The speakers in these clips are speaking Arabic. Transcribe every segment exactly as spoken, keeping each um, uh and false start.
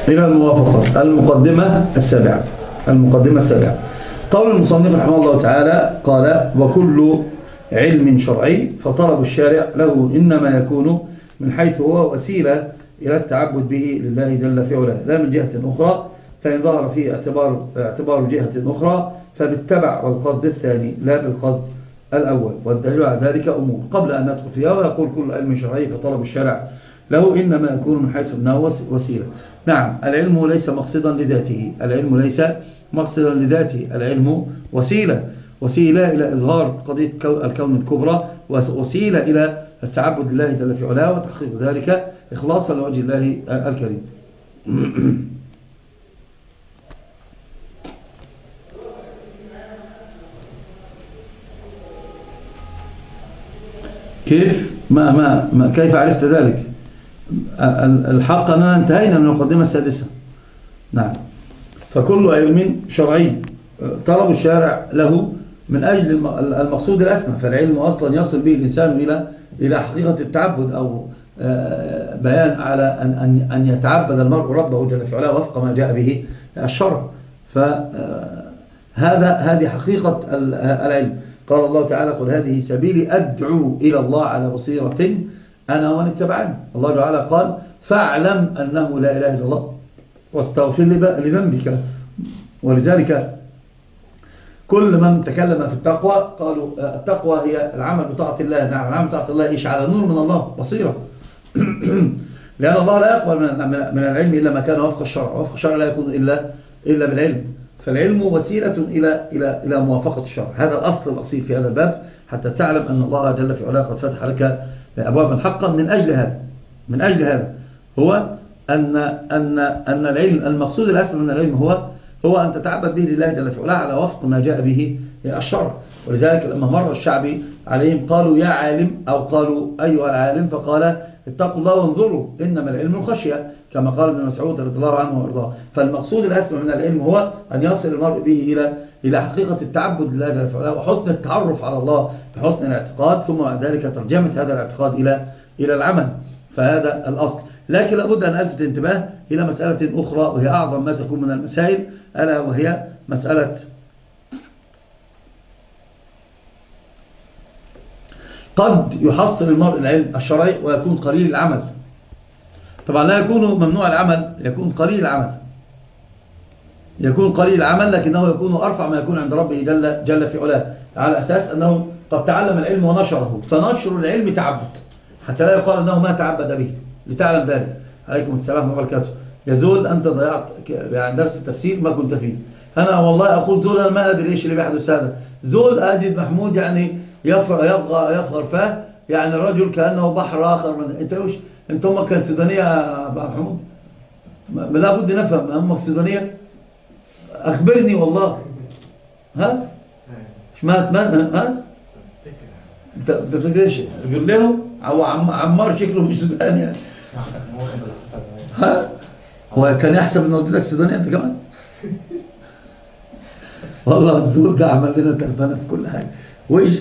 إلى الموافقة. المقدمة السابعة المقدمة السابعة قول المصنف رحمه الله تعالى قال: وكل علم شرعي فطلب الشارع له إنما يكون من حيث هو وسيلة إلى التعبد به لله جل في علاه، لا من جهة أخرى، فإن ظهر فيه اعتبار, اعتبار جهة أخرى فبالتبع والقصد الثاني لا بالقصد الأول. والدليل على ذلك أمور قبل أن ندخل فيها. ويقول: كل علم شرعي فطلب الشارع له إنما يكون من حيث أنه وسيلة. نعم، العلم ليس مقصدا لذاته، العلم ليس مقصدا لذاته، العلم وسيلة وسيلة إلى إظهار قضية الكون الكبرى، وسيلة إلى التعبد لله جل في علاه وتحقيق ذلك إخلاصا لوجه الله الكريم. كيف ما ما, ما كيف عرفت ذلك؟ الحق أننا انتهينا من المقدمة السادسة. نعم، فكل علم شرعي طلب الشارع له من أجل المقصود الأسمى، فالعلم أصلا يصل به الإنسان إلى إلى حقيقة التعبد، أو بيان على أن أن يتعبد المرء ربه جل في علاه وفق ما جاء به الشرع. فهذا هذه حقيقة العلم. قال الله تعالى: قل هذه سبيلي أدعو إلى الله على بصيرة أنا ومن اتبعني. الله تعالى قال: فاعلم أنه لا إله إلا الله واستغفر لذنبك. ولذلك كل من تكلم في التقوى قالوا التقوى هي العمل بطاعة الله. نعم، العمل بطاعة الله إيش؟ على نور من الله، بصيرة. لأن الله لا يقبل من العلم إلا ما كان وفق الشرع، وفق الشرع لا يكون إلا إلا بالعلم. فالعلم وسيلة إلى إلى إلى موافقة الشرع. هذا الأصل الأصيل في هذا الباب، حتى تعلم أن الله جل في علاه قد فتح لك أبوابا حقا. من أجل هذا من أجل هذا هو أن أن أن العلم المقصود الأسمى من العلم هو هو أن تتعبد به لله جل في علاه على وفق ما جاء به الشرع. ولذلك لما مر الشعبي عليهم قالوا: يا عالم، أو قالوا: أيها العالم، فقال: اتقوا الله وانظروا إنما العلم الخشية، كما قال ابن مسعود رضي الله عنه وارضاه. فالمقصود الأسمى من العلم هو أن يصل المرء به إلى إلى حقيقة التعبد لله جل في علاه وحسن التعرف على الله بحسن الاعتقاد، ثم بعد ذلك ترجمة هذا الاعتقاد إلى إلى العمل. فهذا الأصل. لكن لابد أن ألفت انتباه إلى مسألة أخرى، وهي أعظم ما تكون من المسائل، ألا وهي مسألة قد يحصل المرء العلم الشرعي ويكون قليل العمل. طبعا لا يكون ممنوع العمل، يكون قليل العمل يكون قليل العمل لكنه يكون أرفع ما يكون عند ربه جل, جل في علاه، على أساس أنه قد تعلم العلم ونشره، فنشر العلم تعبد، حتى لا يقال أنه ما تعبد به. لتعلم ذلك. عليكم السلام وبركاته. يزول أنت ضيعت يعني درس التفسير ما كنت فيه. أنا والله أقول زول أنا ما أدري إيش اللي بيحدث هذا. زول أجد محمود يعني يفغر يفغر يفغر فاه، يعني الرجل كأنه بحر آخر. من أنت وش أنت أمك كان سودانية يا أبو محمود؟ لا بد نفهم أمك سودانية. أخبرني والله. ها إيش ما ما ها أنت بتفتكر إيش؟ يقول له أو عمار شكله مش سوداني يعني. ها هو كان يحسب انه وديتك سوداني انت كمان. والله الزول ده عمل لنا تلفانه في كل حاجه. وإيش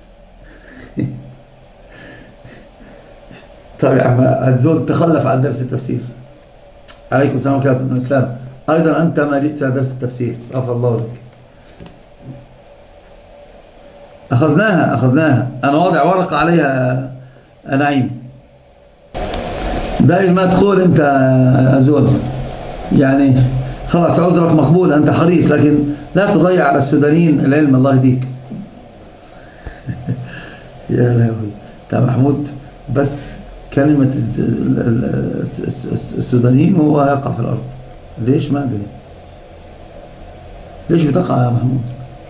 طيب يا عم الزول تخلف عن درس التفسير. عليكم السلام ورحمه الله وبركاته. الاسلام ايضا انت ما جئت درس التفسير، غفر الله لك. اخذناها اخذناها انا واضع ورقه عليها نعيم. دايما ما تقول انت زول يعني خلاص عذرك مقبول، انت حريص، لكن لا تضيع على السودانيين العلم. الله يهديك. يا لهوي يا محمود، بس كلمة السودانيين هو يقع في الأرض. ليش ما أدري ليش بتقع يا محمود.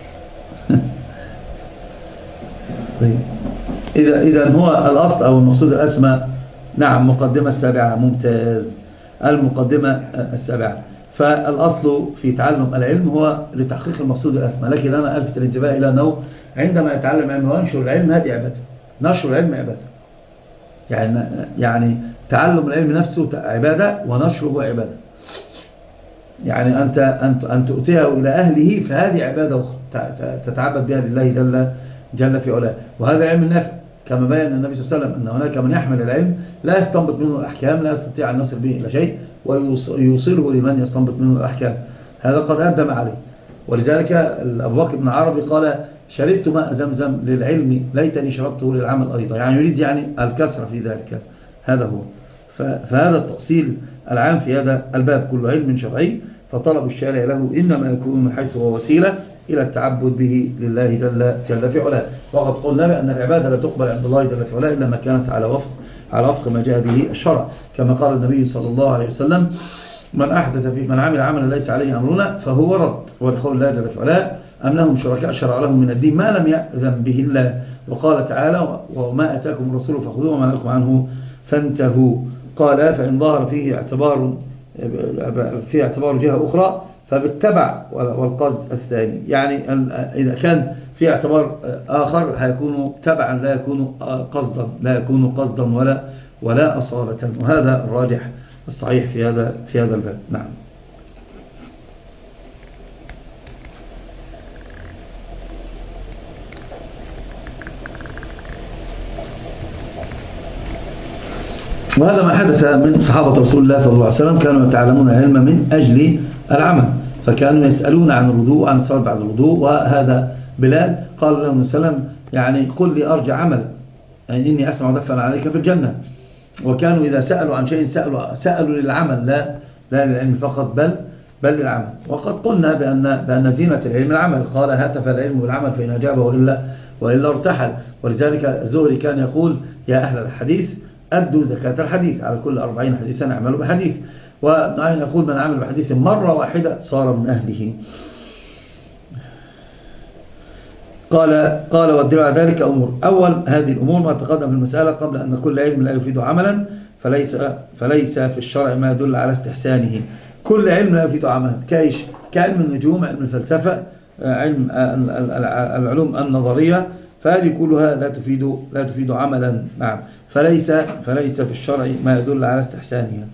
طيب إذا إذا هو الأصل أو المقصود الأسمى. نعم، مقدمة السابعة. ممتاز. المقدمة السابعة. فالأصل في تعلم العلم هو لتحقيق المقصود الأسمى، لكن أنا ألفت الانتباه إلى أنه عندما يتعلم العلم وينشر العلم هذه عبادة. نشر العلم عبادة، يعني يعني تعلم العلم نفسه عبادة ونشره عبادة. يعني أنت أنت أن تؤتيه إلى أهله فهذه عبادة أخرى تتعبد بها لله جل جل في علاه. وهذا علم النافع كما بين النبي صلى الله عليه وسلم أن هناك من يحمل العلم لا يستنبط منه الأحكام، لا يستطيع أن يصل به إلى شيء، ويوصله لمن يستنبط منه الأحكام. هذا قد أدم عليه. ولذلك أبو بكر بن عربي قال شربت ماء زمزم للعلم ليتني شربته للعمل أيضا، يعني يريد يعني الكثرة في ذلك. هذا هو. فهذا التأصيل العام في هذا الباب، كل علم شرعي فطلب الشارع له إنما يكون من حيث هو وسيلة إلى التعبد به لله جل, جل في علاه. وقد قلنا بأن العبادة لا تقبل عند الله جل في علاه إلا ما كانت على وفق على وفق ما جاء به الشرع، كما قال النبي صلى الله عليه وسلم من أحدث في من عمل عملا ليس عليه أمرنا فهو رد. ولقول الله جل في علاه أم لهم شركاء شرع لهم من الدين ما لم يأذن به الله. وقال تعالى وما أتاكم الرسول فخذوه وما نهاكم عنه فانتهوا. قال فإن ظهر فيه اعتبار في اعتبار جهة أخرى فبالتبع والقصد الثاني، يعني إذا كان في اعتبار آخر هيكون تبعا لا يكون قصدا لا يكون قصدا ولا ولا أصالة. وهذا الراجح الصحيح في هذا في هذا الباب. نعم. وهذا ما حدث من صحابة رسول الله صلى الله عليه وسلم، كانوا يتعلمون العلم من أجل العمل، فكانوا يسألون عن الوضوء وعن الصلاة بعد الوضوء. وهذا بلال قال له النبي صلى الله عليه وسلم يعني قل لي أرجع عمل، يعني إني أسمع دفعا عليك في الجنة. وكانوا إذا سألوا عن شيء سألوا, سألوا للعمل لا لا للعلم فقط بل بل للعمل. وقد قلنا بأن, بأن زينة العلم العمل، قال هاتف العلم بالعمل فإن أجاب وإلا, وإلا ارتحل. ولذلك الزهري كان يقول يا أهل الحديث أدوا زكاة الحديث، على كل أربعين حديثا اعملوا بحديث. وابن عين يقول من عمل بحديث مرة واحدة صار من أهله. قال قال والدليل على ذلك أمور. أول هذه الأمور ما تقدم في المسألة قبل أن كل علم لا يفيد عملا فليس, فليس في الشرع ما يدل على استحسانه. كل علم لا يفيد عملا كايش كعلم النجوم، علم الفلسفة، علم العلوم النظرية، فهذه كلها لا تفيد لا تفيد عملا. نعم. فليس فليس في الشرع ما يدل على استحسانها.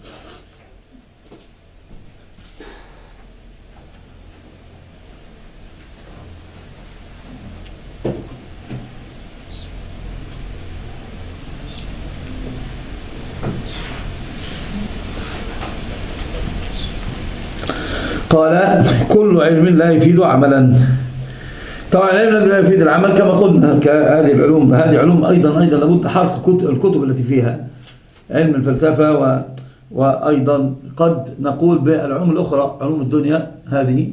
قال كل علم لا يفيد عملا. طبعا العلم الذي لا يفيد العمل كما قلنا كهذه العلوم، هذه علوم أيضا أيضا لابد حرق الكتب التي فيها علم الفلسفة و وأيضا قد نقول بالعلوم الأخرى علوم الدنيا. هذه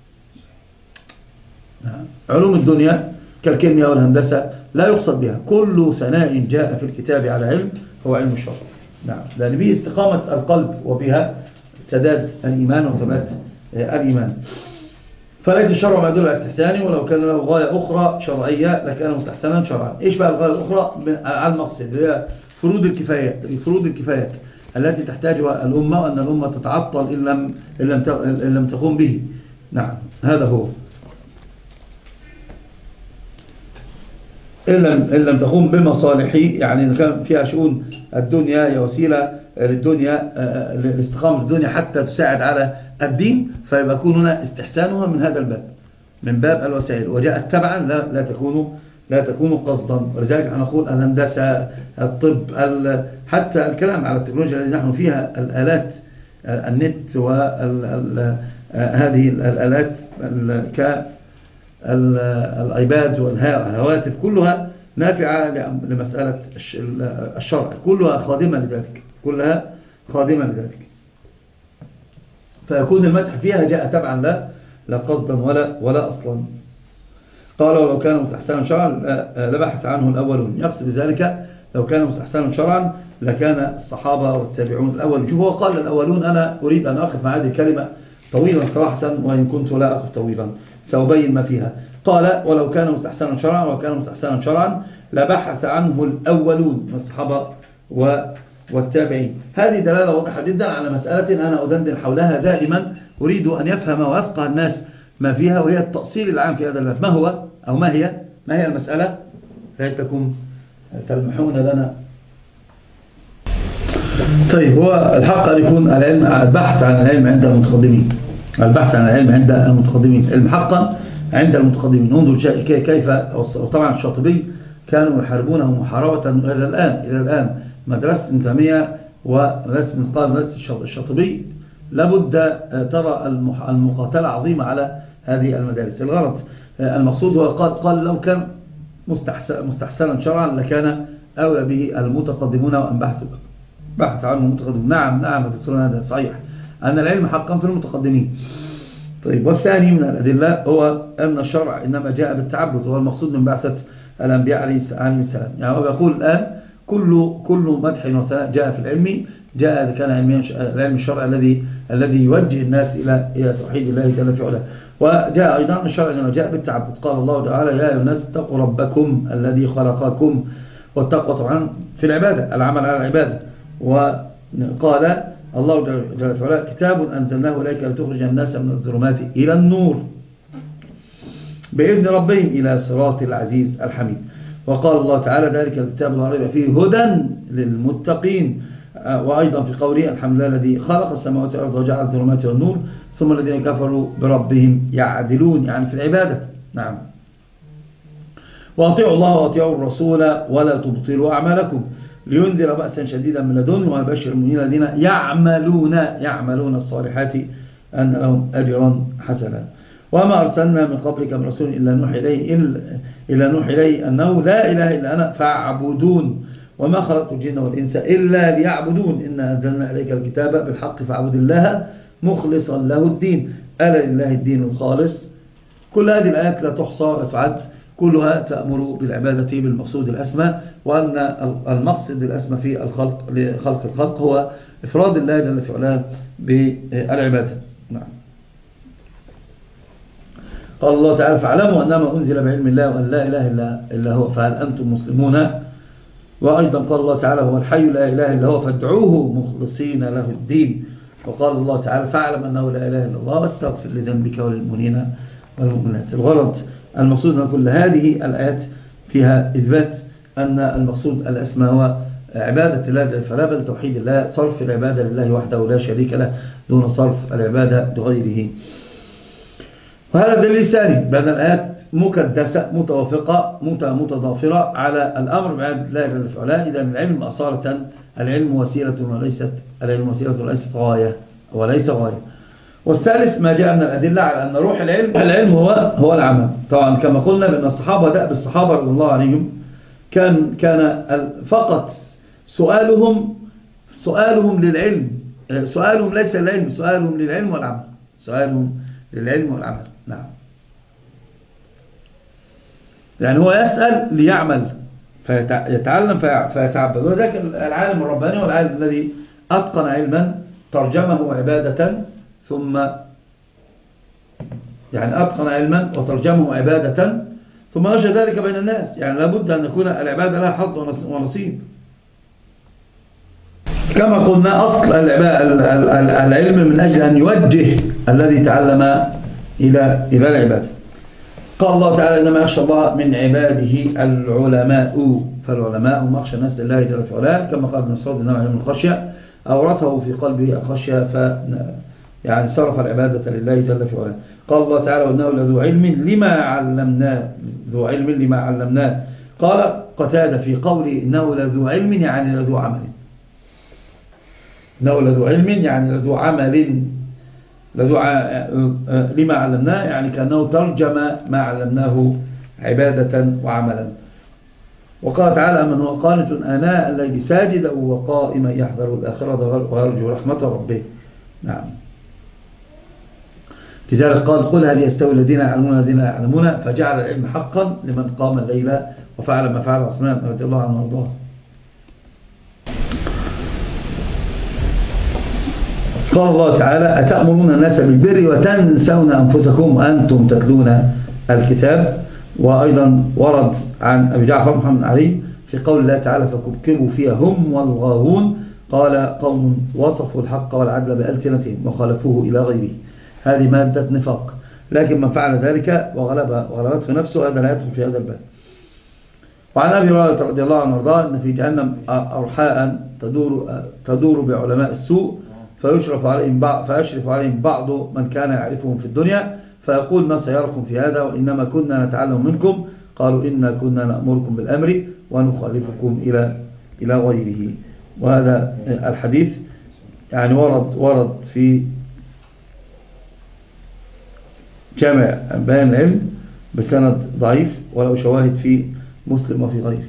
علوم الدنيا كالكيمياء والهندسة لا يقصد بها كل ثناء جاء في الكتاب على علم هو علم الشرع. نعم. لأن به استقامة القلب وبها سداد الإيمان وثبات الإيمان. فليس الشرع ما يدل على استحسانه، ولو كان له غاية أخرى شرعية لكان مستحسنا شرعا. إيش بقى الغاية الأخرى؟ على المقصد هي فروض الكفايات فروض الكفايات التي تحتاجها الأمة، وأن الأمة تتعطل إن لم إن لم إن لم تقوم به. نعم. هذا هو. إن لم إن لم تقوم بمصالحه، يعني إن كان فيها شؤون الدنيا هي وسيلة للدنيا لاستقامة الدنيا حتى تساعد على الدين، فيبقى يكون هنا استحسانها من هذا الباب، من باب الوسائل، وجاءت تبعا لا, لا تكون لا تكون قصدا. ولذلك نقول الهندسة، الطب، حتى الكلام على التكنولوجيا التي نحن فيها، الآلات، النت وهذه الآلات كالآيباد والهواتف كلها نافعة لمسألة الشرع، كلها خادمة لذلك كلها خادمة لذلك فيكون المدح فيها جاء تبعا لا لا قصدا ولا ولا أصلا. قال ولو كان مستحسنا شرعا لبحث عنه الأولون. يقصد ذلك لو كان مستحسنا شرعا لكان الصحابة والتابعون الأول. شوف هو قال الأولون، أنا أريد أن أقف مع هذه الكلمة طويلا صراحة، وإن كنت لا أقف طويلا سأبين ما فيها. قال ولو كان مستحسنا شرعا ولو كان مستحسنا شرعا لبحث عنه الأولون من الصحابة والتابعين. هذه دلالة واضحة جدا على مسألة أنا أدندن حولها دائما، أريد أن يفهم ويفقه الناس ما فيها، وهي التأصيل العام في هذا الباب. ما هو أو ما هي ما هي المسألة؟ ليتكم تلمحون لنا. طيب، هو الحق أن يكون العلم البحث عن العلم عند المتقدمين، البحث عن العلم عند المتقدمين، علم حقا عند المتقدمين. انظر كيف، طبعا الشاطبي كانوا يحاربونه محاربة إلى الآن إلى الآن مدرسة ابن تيمية ولست من قال لست الشاطبي لابد ترى المقاتلة عظيمة على هذه المدارس. الغرض المقصود هو قال, قال لو كان مستحسنا شرعا لكان أولى به المتقدمون وأن بحثوا بحث عنه المتقدمون. نعم نعم دكتور، هذا صحيح أن العلم حقا في المتقدمين. طيب، والثاني من الأدلة هو أن الشرع إنما جاء بالتعبد، وهو المقصود من بعثة الأنبياء عليه السلام. يعني هو يقول الآن كل كل مدح وثناء جاء في العلم جاء كان العلم الشرع الذي الذي يوجه الناس إلى إلى توحيد الله جل في علاه. وجاء أيضا الشرع إنما جاء بالتعبد. قال الله تعالى يا أيها الناس اتقوا ربكم الذي خلقكم، والتقوى طبعا في العبادة، العمل على العبادة. وقال الله جل في علاه كتاب أنزلناه إليك لتخرج الناس من الظلمات إلى النور بإذن ربهم إلى صراط العزيز الحميد. وقال الله تعالى ذلك الكتاب لا ريب فيه هدى للمتقين. وأيضا في قوله الحمد لله الذي خلق السماوات والأرض وجعل الظلمات والنور ثم الذين كفروا بربهم يعدلون، يعني في العبادة. نعم. وأطيعوا الله وأطيعوا الرسول ولا تبطلوا أعمالكم لينذر بأسا شديدا من لدنه ويبشر المؤمنين الذين يعملون يعملون الصالحات أن لهم أجرا حسنا. وما أرسلنا من قبلك من رسول إلا نوحي إليه إلا نوحي إليه أنه لا إله إلا أنا فاعبدون وما خلقت الجن والإنس إلا ليعبدون إنا أنزلنا إليك الكتاب بالحق فاعبد الله مخلصا له الدين ألا لله الدين الخالص. كل هذه الآيات لا تحصى ولا تعد، كلها تأمر بالعبادة بالمقصود الأسمى، وأن المقصد الأسمى في الخلق لخلق الخلق هو إفراد الله جل في علاه بالعبادة. نعم. قال الله تعالى فاعلموا أنما أنزل بعلم الله وأن لا إله إلا هو فهل أنتم مسلمون. وأيضا قال الله تعالى هو الحي لا إله إلا هو فادعوه مخلصين له الدين. وقال الله تعالى فاعلم أنه لا إله إلا الله واستغفر لذنبك وللمؤمنين والمؤمنات. الغرض المقصود أن كل هذه الآيات فيها إثبات أن المقصود الأسمى هو عبادة الله فلا بل توحيد الله، صرف العبادة لله وحده لا شريك له دون صرف العبادة لغيره. وهذا الدليل الثاني بأن الآيات مكدسة متوافقة متضافرة على الأمر بعبادة الله جل في علاه. إذا العلم أصالة العلم وسيلة وليست العلم وسيلة وليست غاية وليس غاية. والثالث ما جاء من الأدلة على أن روح العلم العلم هو هو العمل. طبعا كما قلنا بأن الصحابة دأب الصحابة رضي الله عنهم كان كان فقط سؤالهم سؤالهم للعلم، سؤالهم ليس للعلم، سؤالهم للعلم والعمل، سؤالهم للعلم والعمل. نعم. يعني هو يسأل ليعمل فيتعلم فيتعبد. وذلك العالم الرباني والعالم الذي أتقن علما ترجمه عبادة ثم يعني أتقن علما وترجمه عبادة ثم نشر ذلك بين الناس. يعني لابد أن يكون العبادة لها حظ ونصيب. كما قلنا أصل العلم من أجل أن يوجه الذي تعلم إلى إلى العبادة. قال الله تعالى إنما يخشى الله من عباده العلماء، فالعلماء هم أخشى الناس لله جل في علاه. كما قال ابن مسعود إنما علم الخشية أورثه في قلبه الخشية ف يعني صرف العبادة لله جل في علاه. قال الله تعالى وإنه لذو علم لما علمناه، ذو علم لما علمناه. قال قتادة في قوله إنه لذو علم يعني لذو عمل، إنه لذو علم يعني لذو عمل، لذو ع... لما علمناه يعني كأنه ترجم ما علمناه عبادة وعملا. وقال تعالى من هو قانت آناء الليل ساجدا وقائما يحذر الآخرة ويرجو رحمة ربه. نعم. لذلك قال قل هل يستوي الذين يعلمون الذين يعلمون، فجعل العلم حقا لمن قام الليل وفعل ما فعل عثمان رضي الله عنه وارضاه. قال الله تعالى أتأمرون الناس بالبر وتنسون أنفسكم وأنتم تتلون الكتاب. وأيضا ورد عن أبي جعفر محمد علي في قول الله تعالى فكبكبوا فيها هم والغاوون، قال قوم وصفوا الحق والعدل بألسنتهم وخالفوه إلى غيره. هذه مادة نفاق، لكن من فعل ذلك وغلب وغلبته نفسه هذا لا يدخل في هذا الباب. وعن أبي هريرة رضي الله عنه وارضاه أن في جهنم أرحاء تدور تدور بعلماء السوء فيشرف عليهم بعض فيشرف عليهم بعض من كان يعرفهم في الدنيا فيقول ما سيركم في هذا وإنما كنا نتعلم منكم، قالوا إنا كنا نأمركم بالأمر ونخالفكم إلى إلى غيره. وهذا الحديث يعني ورد ورد في جامع بيان العلم بسند ضعيف ولو شواهد في مسلم وفي غيره.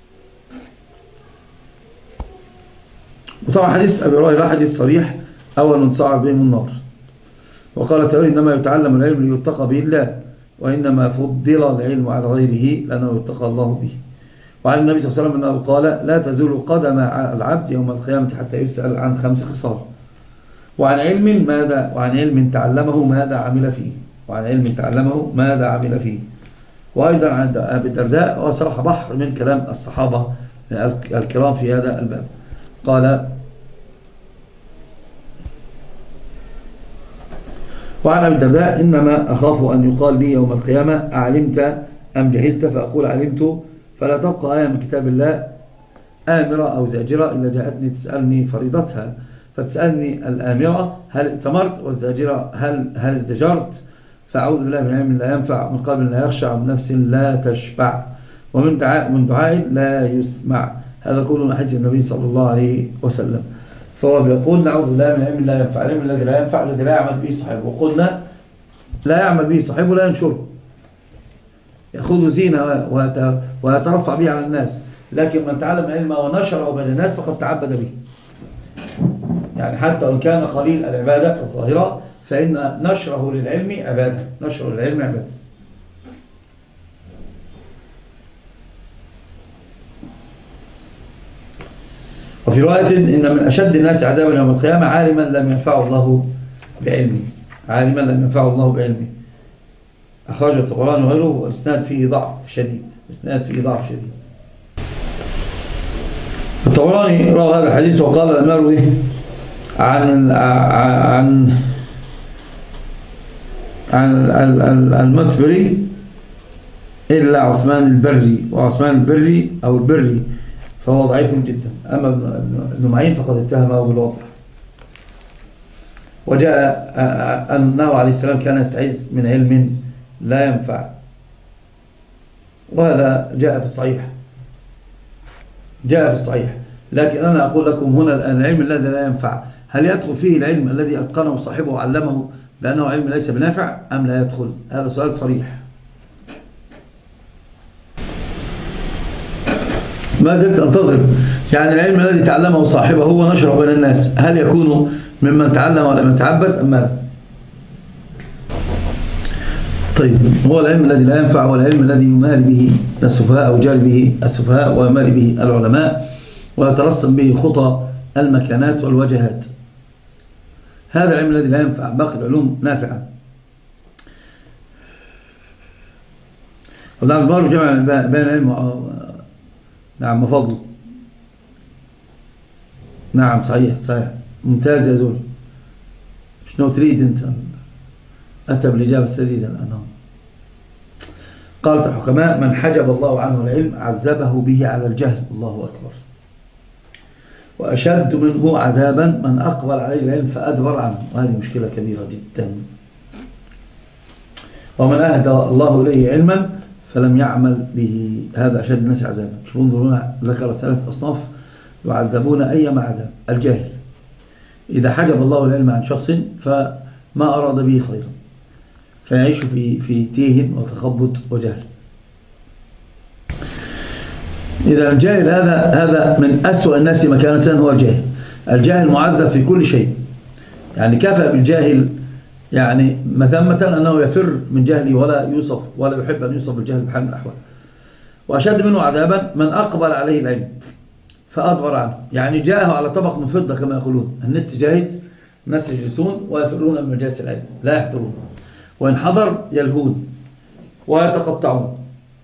وطبعا حديث أبي هريرة حديث صريح أول من صعد بهم النار. وقال تعالى إنما يتعلم العلم ليتقى به الله وإنما فضل العلم على غيره لأنه يتقى الله به. وعن النبي صلى الله عليه وسلم أنه قال لا تزول قدم العبد يوم القيامة حتى يسأل عن خمس خصال وعن علم ماذا وعن علم تعلمه ماذا عمل فيه وعن علم تعلمه ماذا عمل فيه. وأيضا عند أبي الدرداء وصراحة بحر من كلام الصحابة الكرام في هذا الباب. قال وعن أبي الدرداء إنما أخاف أن يقال لي يوم القيامة أعلمت أم جهلت فأقول علمت فلا تبقى آية من كتاب الله آمرة أو زاجرة إلا جاءتني تسألني فريضتها فتسألني الآمرة هل ائتمرت والزاجرة هل, هل ازدجرت فأعوذ بالله من علم لا ينفع ومن قلب لا يخشع ومن نفس لا تشبع ومن دعاء من دعاء لا يسمع. هذا كله من حديث النبي صلى الله عليه وسلم. فهو بيقول نعوذ بالله من علم لا ينفع العلم الذي لا ينفع الذي لا يعمل به صاحبه. وقلنا لا يعمل به صاحبه لا ينشره يأخذ زينة ويترفع به على الناس. لكن من تعلم علمه ونشره بين الناس فقد تعبد به. يعني حتى وإن كان قليل العبادة الظاهرة فإن نشره للعلم عبادة نشره للعلم عبادة. وفي رواية إن من أشد الناس عذابا يوم القيامة عالما لم ينفعه الله بعلمه عالما لم ينفعه الله بعلمه. أخرج الطبراني وغيره وإسناد فيه ضعف شديد إسناد فيه ضعف شديد. الطبراني روى هذا الحديث وقال المروي عن عن عن المتبري إلا عثمان البري وعثمان البري أو البري فهو ضعيف جدا. أما ابن معين فقد اتهمه بالوضع. وجاء أنه عليه السلام كان يستعيذ من علم لا ينفع وهذا جاء في الصحيح جاء في الصحيح. لكن أنا أقول لكم هنا الآن العلم الذي لا ينفع هل يدخل فيه العلم الذي أتقنه صاحبه وعلمه لأنه علم ليس بنافع أم لا يدخل؟ هذا سؤال صريح. ما زلت أنتظر. يعني العلم الذي تعلمه صاحبه ونشره بين الناس هل يكون ممن تعلم ولم يتعبد أم ماذا؟ طيب هو العلم الذي لا ينفع هو العلم الذي يمال به السفهاء أو جال به السفهاء ويمال به العلماء ويترسم به خطى المكانات والوجهات. هذا العلم الذي لا ينفع. باقي العلوم نافعة. وذلك البار جمع بين العلم نعم مفضل. نعم صحيح صحيح ممتاز يا زول. شنو تريد انت؟ أتى بالإجابة السديدة الآن. قالت الحكماء من حجب الله عنه العلم عذبه به على الجهل. الله أكبر. وأشد منه عذابا من أقبل عليه العلم فأدبر عنه. وهذه مشكلة كبيرة جدا. ومن أهدى الله إليه علما فلم يعمل به هذا أشد الناس عذابا. شوفوا انظرونا ذكر ثلاث أصناف يعذبون أيما عذاب. الجاهل إذا حجب الله العلم عن شخص فما أراد به خيرا فيعيش في في تيه وتخبط وجهل. إذا الجاهل هذا هذا من أسوأ الناس مكانة هو الجاهل. الجاهل معذب في كل شيء. يعني كفى بالجاهل يعني مثمة أنه يفر من جهله ولا يوصف ولا يحب أن يوصف بالجهل بحال من الأحوال. وأشد منه عذابا من أقبل عليه العلم فأدبر عنه. يعني جاءه على طبق من فضة كما يقولون. النت جاهز الناس يجلسون ويفرون من مجالس العلم لا يحضرون وإن حضر يلهون ويتقطعون.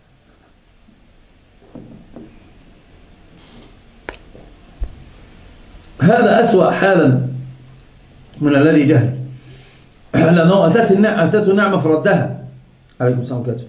هذا أسوأ حالا من الذي جهل لأنه أتته نعمة فردها. عليكم السلام عليكم.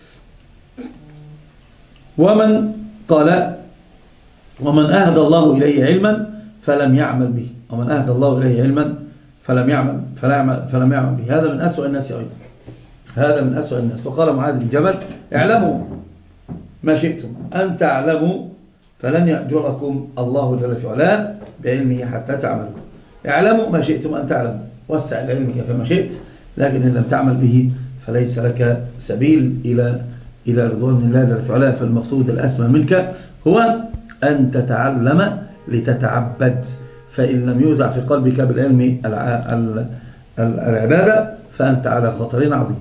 ومن قال ومن أهدى الله إليه علما فلم يعمل به. ومن أهدى الله إليه علما فلم يعمل فلم يعمل به. هذا من أسوأ الناس أيضا. هذا من أسوأ الناس. وقال معاذ بن جبل اعلموا ما شئتم أن تعلموا فلن يأجركم الله جل في علاه بعلمه حتى تعملوا. اعلموا ما شئتم أن تعلموا، وسع العلم كيفما شئت، لكن إن لم تعمل به فليس لك سبيل إلى إلى رضوان الله جل في علاه. فالمقصود الأسمى منك هو أن تتعلم لتتعبد، فإن لم يوزع في قلبك بالعلم العبادة فأنت على خطر عظيم.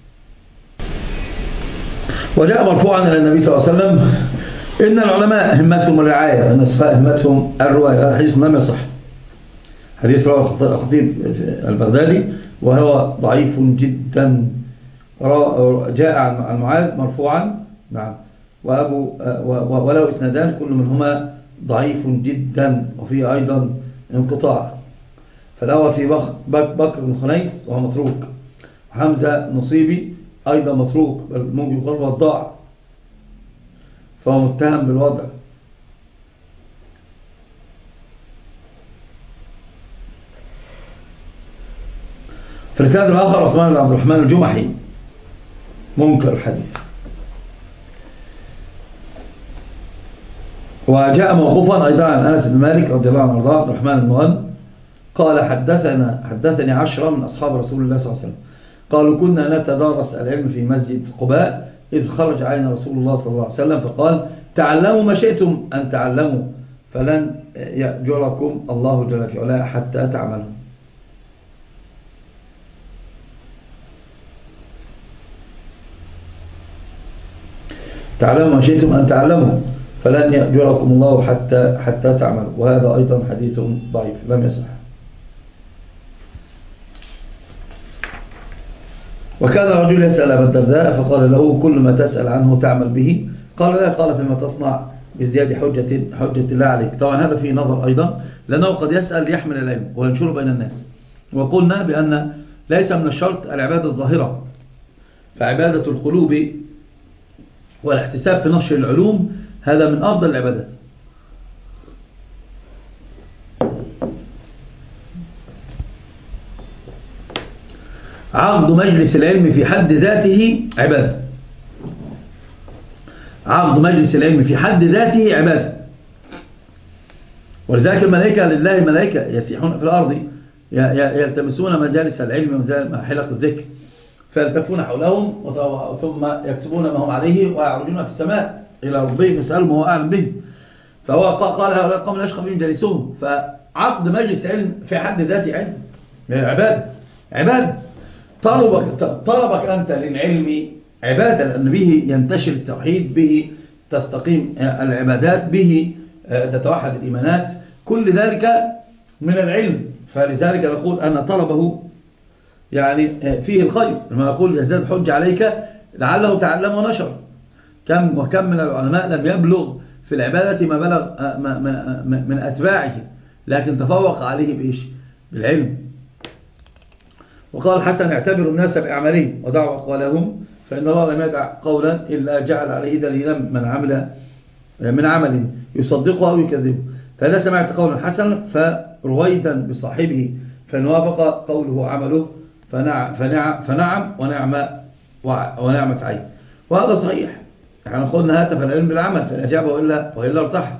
وجاء مرفوعا إلى النبي صلى الله عليه وسلم إن العلماء همتهم الرعاية وأن السفهاء همتهم الرواية. هذا حديث لم يصح، حديث رواه الخطيب البغدادي وهو ضعيف جدا. جاء عن معاذ مرفوعا نعم وأبو ولو إسنادان كل منهما ضعيف جدا وفيه أيضا انقطاع. فالأول في بكر بن خنيس وهو متروك، وحمزة نصيبي أيضا متروك بل ممكن يقال وضاع، فهو متهم بالوضع. في الإسناد الآخر عثمان بن عبد الرحمن الجمحي منكر الحديث. وجاء موقوفا أيضا عن أنس بن مالك رضي الله عنه وارضاه عبد الرحمن بن مغن قال حدثنا حدثني عشرة من أصحاب رسول الله صلى الله عليه وسلم قالوا كنا نتدارس العلم في مسجد قباء إذ خرج علينا رسول الله صلى الله عليه وسلم فقال تعلموا ما شئتم أن تعلموا فلن يأجركم الله جل في علاه حتى تعملوا. تعلموا ما شئتم أن تعلموا فلن يأجركم الله حتى حتى تعملوا. وهذا أيضا حديث ضعيف لم يصح. وكان رجل يسأل أبا الدرداء فقال له كل ما تسأل عنه تعمل به؟ قال لا. قال فيما تصنع بازدياد حجة, حجة الله عليك. طبعا هذا فيه نظر أيضا، لأنه قد يسأل ليحمل العلم وينشره بين الناس. وقلنا بأن ليس من الشرط العبادة الظاهرة، فعبادة القلوب والاحتساب في نشر العلوم هذا من أفضل العبادات. عقد مجلس العلم في حد ذاته عبادة. عقد مجلس العلم في حد ذاته عبادة. ولذلك الملائكة لله ملائكة يسيحون في الأرض يلتمسون مجالس العلم حلق الذكر فيلتفون حولهم ثم يكتبون ما هم عليه ويعرجون في السماء إلى ربهم يسألهم وهو أعلم بهم. فهو قال هؤلاء القوم لا يشقى بهم جالسون. فعقد مجلس علم في حد ذاته علم عبادة. عبادة طلبك, طلبك أنت للعلم عبادة، لأن به ينتشر التوحيد، به تستقيم العبادات، به تتوحد الإيمانات، كل ذلك من العلم. فلذلك نقول أن طلبه يعني فيه الخير. لما نقول يزداد حج عليك لعله تعلم ونشر. كم وكم من العلماء لم يبلغ في العبادة ما بلغ من أتباعه، لكن تفوق عليه بإيش؟ بالعلم. وقال حسن اعتبروا الناس بأعمالهم ودعوا أقوالهم فإن الله لم يدع قولا إلا جعل عليه دليلا من عمل من عمل يصدقه أو يكذبه. فإذا سمعت قولا حسنا فرويدا بصاحبه فإن وافق قوله عمله فنعم, فنعم, فنعم ونعم ونعمة عين. وهذا صحيح. يعني قلنا هاتف العلم بالعمل فإن أجابه إلا وإلا ارتاح.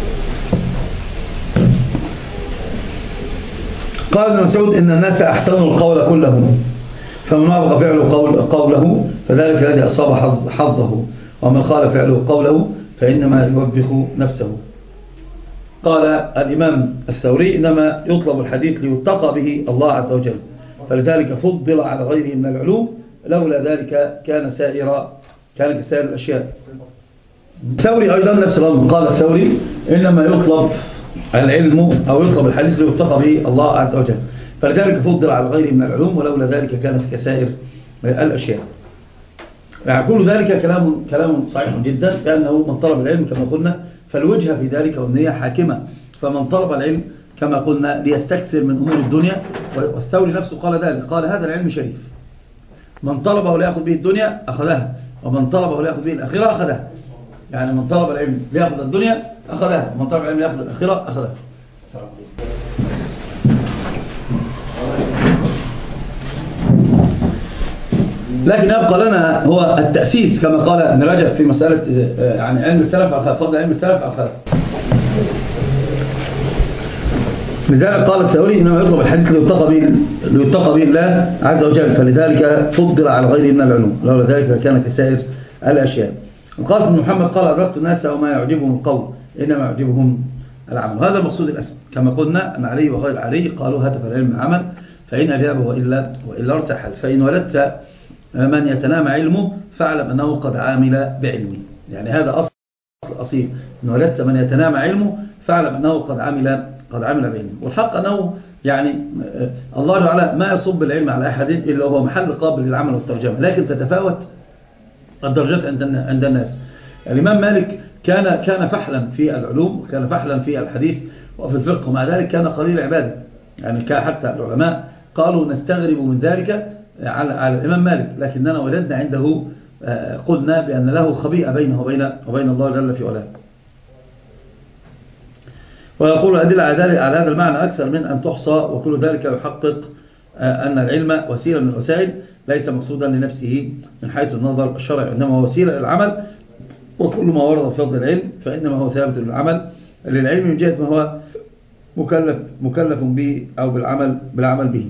قال ابن مسعود إن الناس أحسنوا القول كلهم فمن وافق فعله قول قوله فذلك الذي أصاب حظه ومن خالف فعله قوله فإنما يوبخ نفسه. قال الإمام الثوري إنما يطلب الحديث ليتقى به الله عز وجل فلذلك فضل على غيره من العلوم لولا ذلك كان سائر كان كسائر الأشياء. الثوري أيضا نفس الأمر. قال الثوري إنما يطلب العلم أو يطلب الحديث ليتقى به الله عز وجل فلذلك فضل على غيره من العلوم ولولا ذلك كانت كسائر الأشياء. يعني كل ذلك كلام كلام صحيح جدا، لأنه من طلب العلم كما قلنا فالوجهة في ذلك والنية حاكمة. فمن طلب العلم كما قلنا ليستكثر من أمور الدنيا، والثوري نفسه قال ذلك، قال هذا العلم شريف، من طلبه ليأخذ به الدنيا أخذها ومن طلبه ليأخذ به الأخيرة أخذها. يعني من طلب العلم ليأخذ الدنيا أخذها ومن طلب العلم ليأخذ الأخيرة أخذها. لكن يبقى لنا هو التأسيس كما قال ابن رجب في مسألة يعني علم السلف على الخلف، فضل علم السلف على الخلف. لذلك قال الثوري إنما يطلب الحديث ليتقى به ليتقى به الله عز وجل، فلذلك فضل على غيره من العلوم، لولا ذلك كان كسائر الأشياء. القاسم بن محمد قال أدركت الناس وما يعجبهم القول إنما يعجبهم العمل، وهذا المقصود الأسمى. كما قلنا أن علي وغير علي قالوا هتف العلم العمل، فإن أجابه وإلا, وإلا ارتحل. فإن ولدت من يتنام علمه فاعلم أنه قد عامل بعلمه، يعني هذا أصل أصيل. إن ولدت من يتنام علمه فاعلم أنه قد عمل قد عمل بعلمه. والحق أنه يعني الله تعالى ما يصب العلم على أحد إلا هو محل قابل للعمل والترجمة، لكن تتفاوت الدرجات عند الناس. الإمام مالك كان كان فحلا في العلوم، وكان فحلا في الحديث وفي الفقه، ومع ذلك كان قليل عبادة. يعني حتى العلماء قالوا نستغرب من ذلك على, على الإمام مالك، لكننا وجدنا عنده قلنا بأن له خبيئة بينه وبين, وبين الله جل في علاه. ويقول الأدلة على هذا المعنى أكثر من أن تحصى، وكل ذلك يحقق أن العلم وسيلة من الوسائل، ليس مقصودا لنفسه من حيث النظر الشرعي، إنما هو وسيلة للعمل. وكل ما ورد في فضل العلم فإنما هو ثابت للعمل للعلم من جهة ما هو مكلف مكلف به أو بالعمل بالعمل به.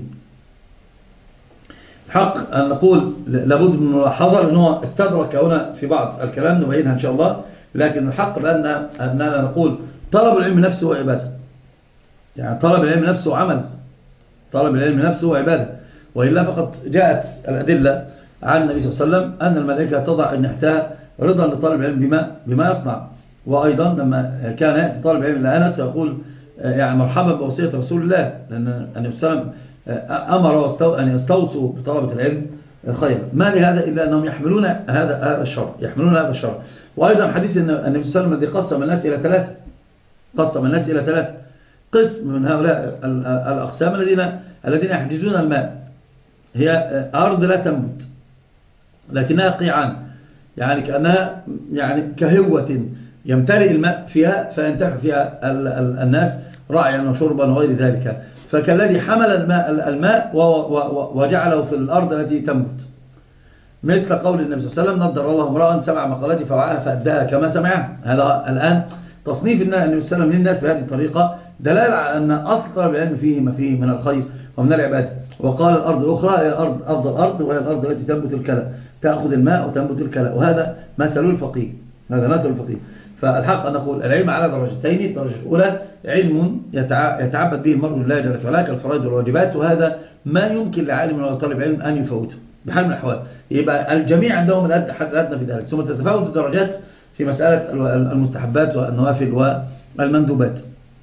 حق أن نقول لابد من الملاحظة لأنه استدرك هنا في بعض الكلام نبينها إن شاء الله، لكن الحق بأن أننا نقول طلب العلم نفسه هو عبادة. يعني طلب العلم نفسه عمل، طلب العلم نفسه هو عبادة، وإلا فقد جاءت الأدلة عن النبي صلى الله عليه وسلم أن الملائكة تضع أجنحتها رضا لطالب العلم بما, بما يصنع. وأيضا لما كان يأتي طالب العلم لأنس يقول يعني مرحبا بوصية رسول الله، لأن النبي صلى الله عليه وسلم أمر أن يستوصوا بطلبة العلم خيرا. ما لهذا إلا أنهم يحملون هذا هذا الشر، يحملون هذا الشر. وأيضا حديث النبي صلى الله عليه وسلم الذي قسم الناس إلى ثلاثة، قسم الناس إلى ثلاثة قسم من هؤلاء الأقسام الذين الذين يحجزون الماء. هي أرض لا تنبت لكنها قيعان، يعني كأنها يعني كهوة يمتلئ الماء فيها فينتفع فيها الناس رعيا وشربا وغير ذلك. فكالذي حمل الماء, الماء وجعله في الأرض التي تنبت، مثل قول النبي صلى الله عليه وسلم نضر الله امرأ سمع مقالتي فوعاها فأداها كما سمعها. هذا الآن تصنيف النبي صلى الله عليه وسلم للناس بهذه الطريقة دلالة على أن أصل طلب العلم فيه ما فيه من الخير ومن العبادة. وقال الأرض الأخرى هي أرض أفضل أرض، وهي الأرض التي تنبت الكلى، تأخذ الماء وتنبت الكلى. وهذا مثل الفقيه، هذا مثل الفقيه. فالحق أن نقول العلم على درجتين. الدرجة الأولى علم يتعبد به المرء لله جل وعلا كالفرائض والواجبات، وهذا ما يمكن لعالم ولا طالب علم أن يفوته بحال من الأحوال. يبقى الجميع عندهم الحد الأدنى في ذلك، ثم تتفاوت الدرجات في مسألة المستحبات والنوافل والمندوبات.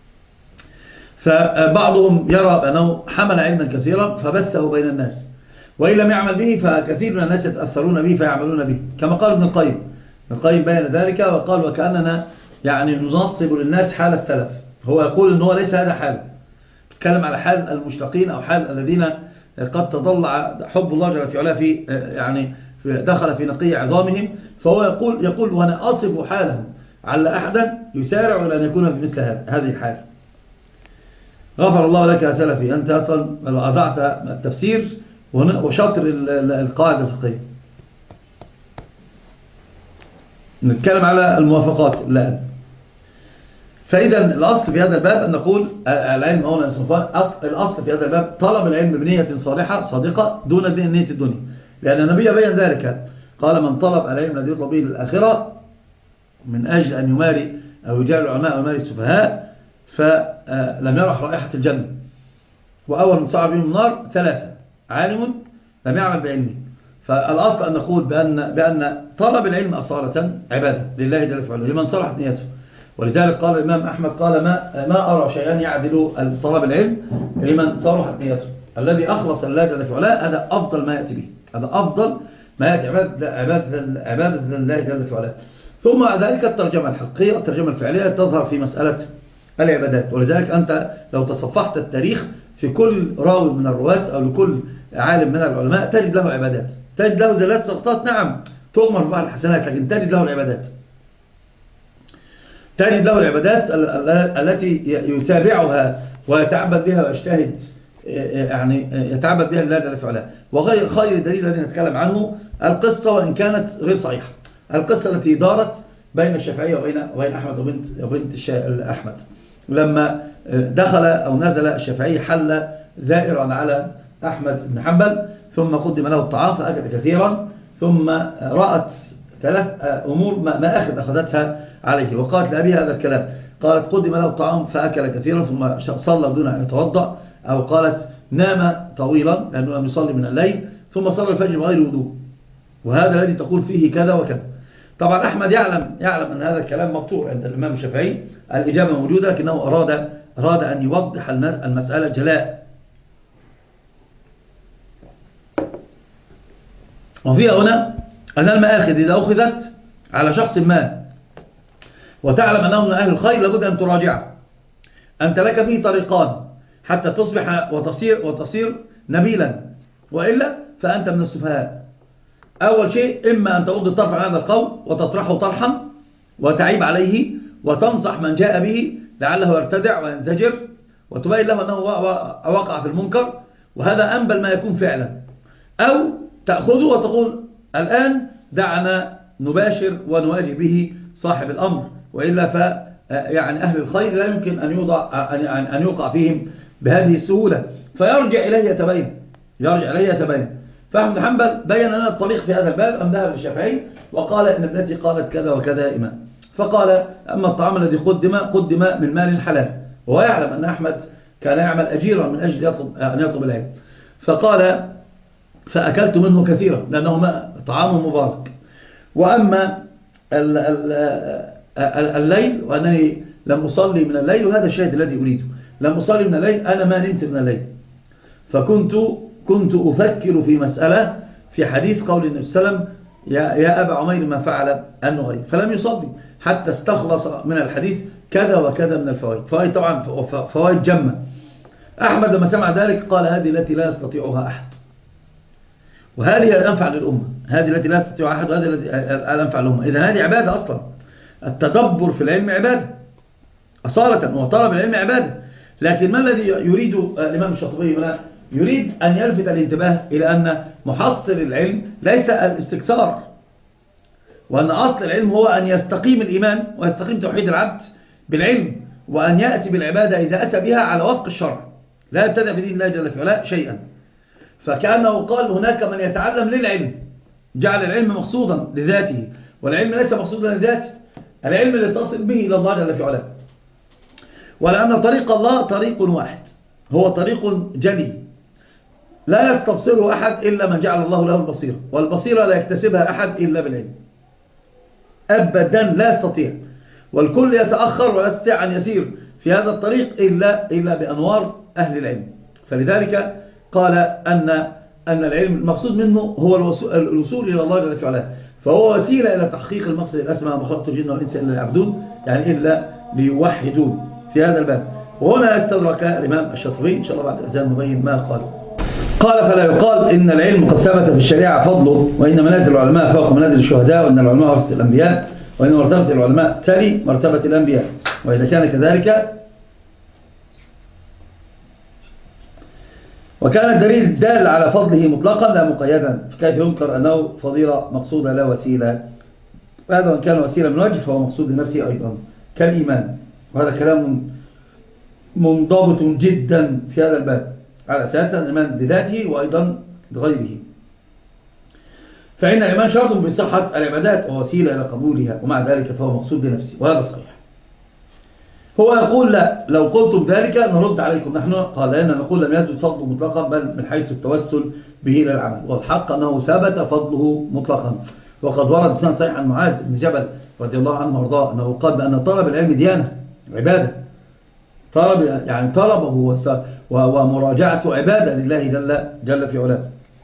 فبعضهم يرى بأنه حمل علما كثيرا فبثه بين الناس، وإن لم يعمل به فكثير من الناس يتأثرون به فيعملون به، كما قال ابن القيم. ابن القيم بين ذلك وقال وكأننا يعني ننصب للناس حال السلف. هو يقول إن هو ليس هذا حاله، يتكلم على حال المشتقين أو حال الذين قد تضلع حب الله جل في علاه في يعني دخل في نقي عظامهم. فهو يقول يقول وأنا أصف حالهم على أحدا يسارع إلى أن يكون في مثل هذه الحال. غفر الله لك يا سلفي، أنت أصلا أضعت التفسير وشطر القاعدة الفقهية. نتكلم على الموافقات الآن. فإذا الأصل في هذا الباب أن نقول العلم أولا إصنفان. الأصل في هذا الباب طلب العلم بنية صالحة صادقة دون نية الدنيا، لأن النبي بين ذلك قال من طلب العلم الذي يطلب به للآخرة من أجل أن يماري أو يجاري العلماء ويماري السفهاء فلم يرح رائحة الجنة. وأول من صعب بهم النار ثلاثة: عالم لم يعمل بعلمه. فالأصل أن نقول بأن, بأن طلب العلم أصالة عبادة لله جل وعلا لمن صلحت نيته. ولذلك قال الإمام أحمد قال ما, ما أرى شيئا يعدل طلب العلم لمن صلحت نيته. الذي أخلص لله جل وعلا هذا أفضل ما يأتي به، هذا أفضل ما يأتي عبادة, عبادة, عبادة لله جل وعلا. ثم ذلك الترجمة الحقيقية الترجمة الفعلية تظهر في مسألة العبادات. ولذلك أنت لو تصفحت التاريخ في كل راوي من الرواة أو لكل عالم من العلماء تجد له عبادات، تجد له زلات سقطات، نعم تؤمر ببعض الحسنات، لكن تجد له العبادات، تجد له العبادات التي يتابعها ويتعبد بها ويجتهد يعني يتعبد بها لله جل وعلا. وغير خير الدليل الذي نتكلم عنه القصة وإن كانت غير صحيحة. القصة التي دارت بين الشافعية وبين وبين أحمد وبنت وبنت أحمد، لما دخل أو نزل الشافعي حل زائرا على أحمد بن حنبل، ثم قدم له الطعام فأكل كثيرا، ثم رأت ثلاث أمور ما أخذ أخذتها عليه، وقالت لأبيها هذا الكلام، قالت قدم له الطعام فأكل كثيرا ثم صلى دون أن يتوضأ، أو قالت نام طويلا لأنه لم يصلي من الليل، ثم صلى الفجر بغير وضوء، وهذا الذي تقول فيه كذا وكذا. طبعا أحمد يعلم يعلم أن هذا الكلام مقطوع عند الإمام الشافعي، الإجابة موجودة، لكنه أراد أراد أن يوضح المسألة جلاء. وفيها هنا أن المآخذ إذا أخذت على شخص ما وتعلم أنه من أهل الخير لابد أن تراجعه. أنت لك فيه طريقان حتى تصبح وتصير, وتصير نبيلا، وإلا فأنت من السفهاء. أول شيء إما أن تغض الطرف عن هذا القول وتطرحه طرحا وتعيب عليه وتنصح من جاء به لعله يرتدع وينزجر، وتبين له أنه وقع في المنكر، وهذا أنبل ما يكون فعلا. أو تأخذه وتقول الآن دعنا نباشر ونواجه به صاحب الأمر، وإلا ف يعني أهل الخير لا يمكن أن يوضع أن يوقع فيهم بهذه السهولة، فيرجع إليه يتبين يرجع إليه يتبين. فأحمد بن حنبل بين لنا الطريق في هذا الباب، أم ذهب للشافعي وقال إن ابنتي قالت كذا وكذا يا إمام، فقال أما الطعام الذي قدم قدم من مال حلال، وهو يعلم أن أحمد كان يعمل أجيرا من أجل يطلب أن يطلب العلم، فقال فأكلت منه كثيرا لأنه طعام مبارك. وأما الليل وأنني لم أصلي من الليل، وهذا الشاهد الذي أريده، لم أصلي من الليل، أنا ما نمت من الليل، فكنت كنت أفكر في مسألة في حديث قول النبي صلى الله عليه وسلم يا, يا أبا عمير ما فعل النغير، فلم يصلي حتى استخلص من الحديث كذا وكذا من الفوائد، فوائد طبعا فوائد جمة. أحمد لما سمع ذلك قال هذه التي لا يستطيعها أحد، وهذه الأنفع للأمة، هذه التي لا يستطيعها أحد، وهذه التي الأنفع للأمة. إذا هذه عبادة أصلا، التدبر في العلم عبادة أصالة، وطلب العلم عبادة. لكن ما الذي يريد الإمام الشاطبي هنا؟ يريد أن يلفت الانتباه إلى أن محصل العلم ليس الاستكثار، وأن أصل العلم هو أن يستقيم الإيمان ويستقيم توحيد العبد بالعلم، وأن يأتي بالعبادة إذا أتى بها على وفق الشرع، لا يبتدع في دين الله جل في علاه شيئا. فكأنه قال هناك من يتعلم للعلم، جعل العلم مقصودا لذاته، والعلم ليس مقصودا لذاته، العلم اللي تصل به إلى الله جل في علاه. ولأن طريق الله طريق واحد، هو طريق جلي لا يستبصره أحد إلا من جعل الله له البصيرة، والبصيرة لا يكتسبها أحد إلا بالعلم، أبدا لا يستطيع، والكل يتأخر ولا يستطيع أن يسير في هذا الطريق إلا, إلا بأنوار أهل العلم. فلذلك قال أن, أن العلم المقصود منه هو الوصول إلى الله جل في علاه، فهو وسيلة إلى تحقيق المقصد الأسمى، ما خلقت الجن والإنس إلا ليعبدون، يعني إلا ليوحدون في هذا الباب. وهنا استدرك الإمام الشاطبي، إن شاء الله بعد الأذان نبين ما قال. قال فلا يقال إن العلم قد ثبت في الشريعة فضله، وإن منازل العلماء فوق منازل الشهداء، وإن العلماء ورثة الأنبياء، وإن مرتبة العلماء تلي مرتبة الأنبياء، وإذا كان كذلك وكان الدليل الدال على فضله مطلقا لا مقيدا، كيف ينكر أنه فضيلة مقصودة لا وسيلة؟ هذا وإن كان وسيلة من وجه فهو مقصود لنفسه أيضا كالإيمان، وهذا كلام منضبط جدا في هذا الباب على أساس الإيمان بذاته وأيضا بغيره. فإن الإيمان شرط بصحة العبادات ووسيلة إلى قبولها، ومع ذلك فهو مقصود لنفسه، وهذا صحيح. هو يقول لا، لو قلتم ذلك نرد عليكم نحن، قال لأننا نقول لم يثبت فضله مطلقا بل من حيث التوسل به إلى العمل، والحق أنه ثبت فضله مطلقا. وقد ورد بسند صحيح عن معاذ بن جبل رضي الله عنه وارضاه أنه قال بأن طلب العلم ديانة عبادة، طلب يعني طلبه ومراجعته عبادة لله جل, جل في علاه.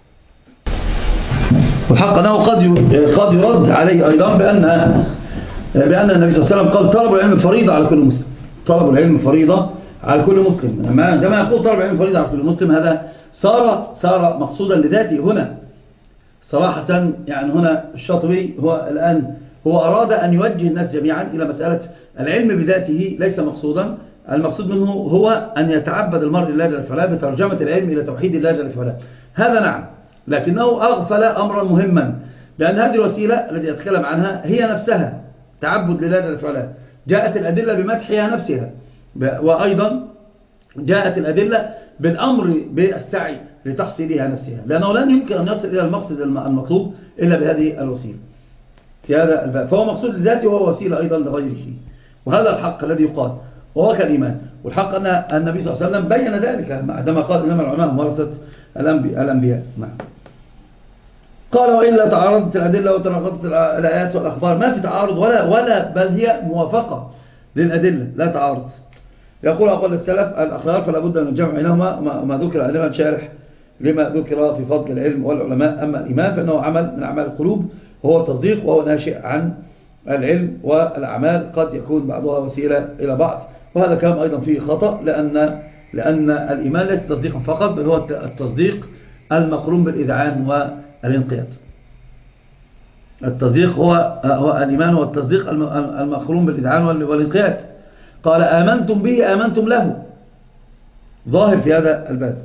والحق أنه قد قد يرد عليه أيضا بأن بأن النبي صلى الله عليه وسلم قال طلب العلم فريضة على كل مسلم، طلب العلم فريضة على كل مسلم. عندما يقول طلب العلم فريضة على كل مسلم هذا صار صار مقصودا لذاته هنا صراحة. يعني هنا الشاطبي هو الآن هو أراد أن يوجه الناس جميعا إلى مسألة العلم بذاته ليس مقصودا، المقصود منه هو أن يتعبد المرء لله جل وعلا بترجمة العلم إلى توحيد الله جل وعلا. هذا نعم، لكنه أغفل أمرا مهما، بأن هذه الوسيلة التي أتكلم عنها هي نفسها تعبد لله جل في علاه. جاءت الأدلة بمدحها نفسها، وأيضا جاءت الأدلة بالأمر بالسعي لتحصيلها نفسها، لأنه لن يمكن أن يصل إلى المقصد المطلوب إلا بهذه الوسيلة في هذا الباب. فهو مقصود لذاته وهو وسيلة أيضا لغيره، وهذا الحق الذي يقال وهو كالإيمان. والحق أن النبي صلى الله عليه وسلم بين ذلك عندما قال إنما العلماء ورثة الأنبياء. نعم. قال وإلا تعارضت الأدلة وتناقضت الآيات والأخبار، ما في تعارض ولا ولا بل هي موافقة للأدلة لا تعارض. يقول أقول السلف الأخيار فلا بد من الجمع بينهما ما ذكر علما شارح لما ذكر في فضل العلم والعلماء. أما الإيمان فإنه عمل من أعمال القلوب وهو التصديق، وهو ناشئ عن العلم، والأعمال قد يكون بعضها وسيلة إلى بعض، وهذا كلام أيضا فيه خطأ، لأن لأن الإيمان ليس تصديقا فقط، بل هو التصديق المقرون بالإذعان والانقياد. التصديق هو هو الإيمان هو التصديق المقرون بالإذعان والانقياد. قال آمنتم به آمنتم له، ظاهر في هذا الباب.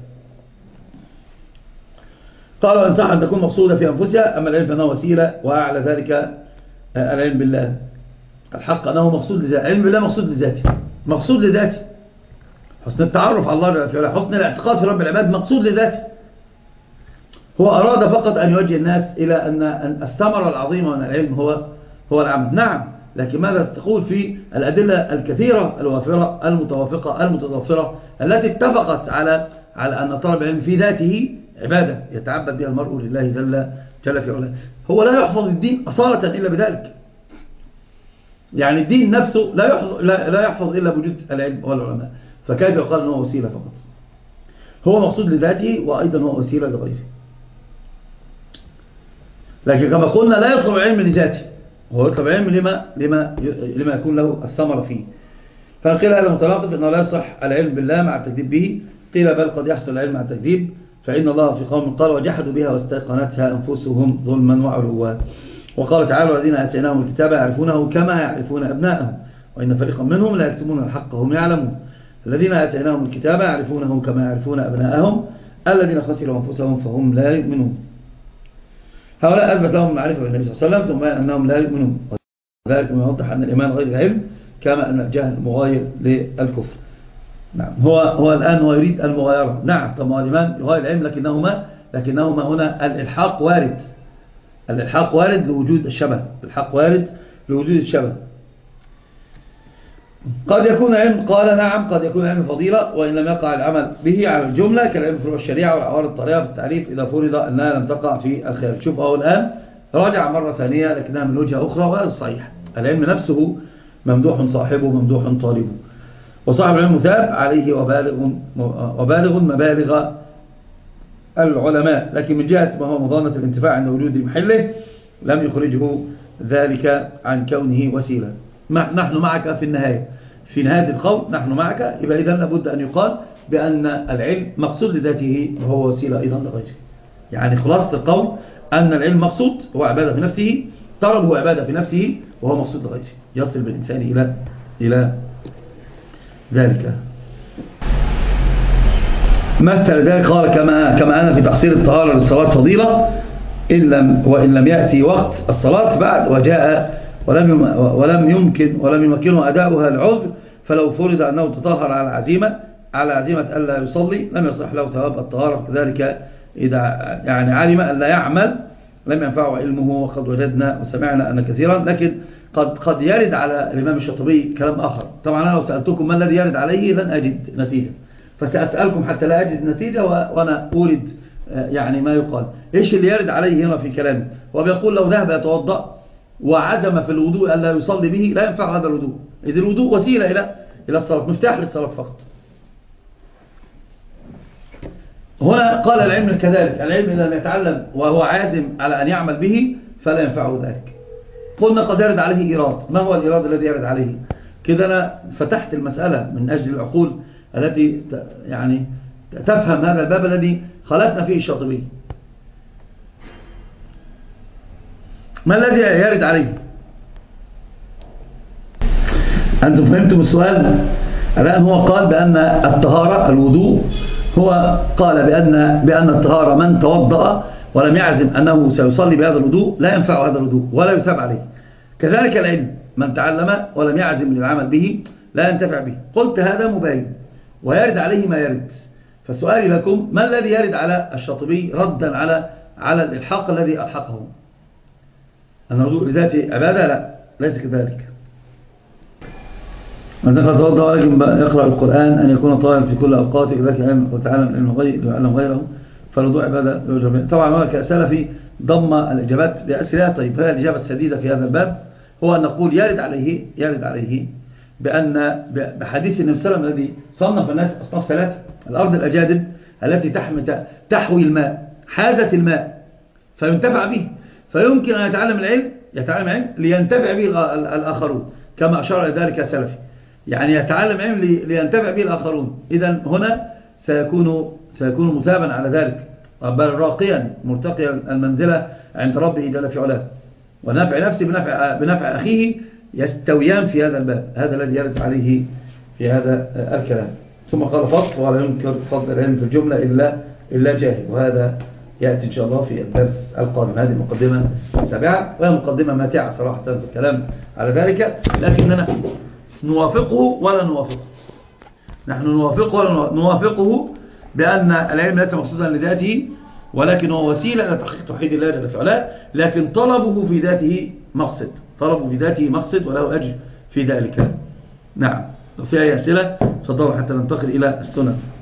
قال وإن صح أن تكون مقصودة في أنفسها، أما العلم فإنه وسيلة، وأعلى ذلك العلم بالله. الحق أنه مقصود لذاته، علم بالله مقصود لذاته، مقصود لذاته. حسن التعرف على الله جل وعلا، حسن الاعتقاد في رب العباد مقصود لذاته. هو أراد فقط أن يوجه الناس إلى أن الثمرة العظيمة من العلم هو هو العمل. نعم، لكن ماذا تقول في الأدلة الكثيرة الوافرة المتوافقة المتضافرة التي اتفقت على على أن طلب العلم في ذاته عبادة يتعبد بها المرء لله جل جل في علاه. هو لا يحفظ الدين أصالة إلا بذلك، يعني الدين نفسه لا يحفظ, لا يحفظ إلا بوجود العلم والعلماء، فكيف يقال أنه وسيلة فقط؟ هو مقصود لذاته وأيضا هو وسيلة لغيره. لكن كما قلنا لا يطلب العلم لذاته، هو يطلب العلم لما, لما, لما يكون له الثمرة فيه. فقيل هذا متناقض، إنه لا يصح العلم بالله مع التكذيب به. قيل بل قد يحصل العلم مع التكذيب، فإن الله في قوم قال وجحدوا بها واستيقنتها أنفسهم ظلما وعلوا. وقال تعالى والذين آتيناهم الكتاب يعرفونه كما يعرفون أبناءهم وإن فريقا منهم لا يكتمون الحق وهم يعلمون. الذين آتيناهم الكتاب يعرفونه كما يعرفون أبناءهم الذين خسروا أنفسهم فهم لا يؤمنون. هؤلاء أثبت لهم معرفة بالنبي صلى الله عليه وسلم ثم أنهم لا يؤمنون، وذلك ما يوضح أن الإيمان غير العلم، كما أن الجهل مغاير للكفر. نعم، هو هو الآن هو يريد المغايرة. نعم، طب الإيمان يغاير العلم، لكنهما لكنهما هنا الإلحاق وارد، الإلحاق وارد لوجود الشبه، الإلحاق وارد لوجود الشبه. قد يكون علم، قال نعم قد يكون علم فضيلة وإن لم يقع العمل به على الجملة كالعلم في فروع الشريعة والعوارض الطريقة في التعريف إذا فرض أنها لم تقع في الخارج. شوف أهو الآن راجع مرة ثانية لكنها من وجهة أخرى، وهذا الصحيح. العلم نفسه ممدوح صاحبه ممدوح طالبه، وصاحب العلم مثاب عليه وبالغ, وبالغ مبالغ العلماء، لكن من جهة ما هو مظنة الانتفاع عند وجود محله لم يخرجه ذلك عن كونه وسيلة. نحن معك في النهاية، في نهاية القول نحن معك. يبقى إذن لابد أن يقال بأن العلم مقصود لذاته وهو وسيلة أيضا لغيره. يعني خلاصة القول أن العلم مقصود هو عبادة في نفسه، طلب هو عبادة في نفسه وهو مقصود لغيره، يصل بالإنسان إلى إلى ذلك. مثل ذلك قال كما كما أن في تحصيل الطهارة للصلاة فضيلة إن لم وإن لم يأتي وقت الصلاة بعد وجاء ولم ولم يمكن ولم يمكنه أداؤها العذر، فلو فرض أنه تطهر على عزيمة على عزيمة ألا يصلي لم يصح له ثواب الطهارة. كذلك إذا يعني علم أن لا يعمل لم ينفعه علمه. وقد وجدنا وسمعنا أن كثيرا، لكن قد قد يرد على الإمام الشاطبي كلام آخر. طبعا أنا لو سألتكم ما الذي يرد عليه لن أجد نتيجة، فسأسألكم حتى لا أجد نتيجة وأنا أورد يعني ما يقال. إيش اللي يرد عليه هنا في كلامه؟ هو بيقول لو ذهب يتوضأ وعزم في الوضوء أن لا يصلي به لا ينفع هذا الوضوء، إذ الوضوء وسيلة إلى إلى الصلاة، مفتاح للصلاة فقط. هنا قال العلم كذلك، العلم إذا لم يتعلم وهو عازم على أن يعمل به فلا ينفعه ذلك. قلنا قد يرد عليه إيراد. ما هو الإيراد الذي يرد عليه؟ كده أنا فتحت المسألة من أجل العقول التي يعني تفهم هذا الباب الذي خلفنا فيه الشاطبي. ما الذي يرد عليه؟ أنتم فهمتم السؤال؟ الآن هو قال بأن الطهارة الوضوء، هو قال بأن بأن الطهارة من توضأ ولم يعزم أنه سيصلي بهذا الوضوء لا ينفع هذا الوضوء ولا يثاب عليه. كذلك العلم، من تعلم ولم يعزم للعمل به لا ينتفع به. قلت هذا مبين ويرد عليه ما يرد. فسؤالي لكم: ما الذي يرد على الشاطبي ردا على على الإلحاق الذي ألحقه؟ أن الوضوء لذاته عبادة؟ لا، ليس كذلك. من دخل توضأ ولكن يقرأ القرآن أن يكون طاهرا في كل أوقاته كذلك وتعلم يعلم غيره فالوضوء عبادة يوجب. طبعا هو كسلفي ضم الإجابات بأسئلة. طيب، هي الإجابة السديدة في هذا الباب هو أن نقول يرد عليه يرد عليه بأن بحديث النبي صلى الله عليه وسلم الذي صنف الناس أصناف ثلاثة: الأرض الأجادب التي تحوي الماء، حازت الماء فينتفع به، فيمكن أن يتعلم العلم يتعلم علم لينتفع به الآخرون، كما أشار إلى ذلك سلفي، يعني يتعلم علم لينتفع به الآخرون. إذن هنا سيكون سيكون مثابا على ذلك، بل راقيا مرتقيا المنزلة عند ربه جل في علاه، ونفع نفسه بنفع, بنفع أخيه يستويان في هذا الباب. هذا الذي يرد عليه في هذا الكلام. ثم قال فضل: ولا ينكر فضل العلم في الجملة إلا إلا جاهل. وهذا يأتي إن شاء الله في الدرس القادم. هذه المقدمة السابعة، وهي مقدمة ماتعة صراحة في الكلام على ذلك، لكننا نوافقه ولا نوافقه. نحن نوافقه ولا نوافقه بأن العلم ليس مقصودا لذاته، ولكن هو وسيلة إلى تحقيق توحيد الله جل في علاه، لكن طلبه في ذاته مقصد، طلبه في ذاته مقصد وله أجر في ذلك. نعم. وفي أي أسئلة تفضلوا حتى ننتقل إلى السنن.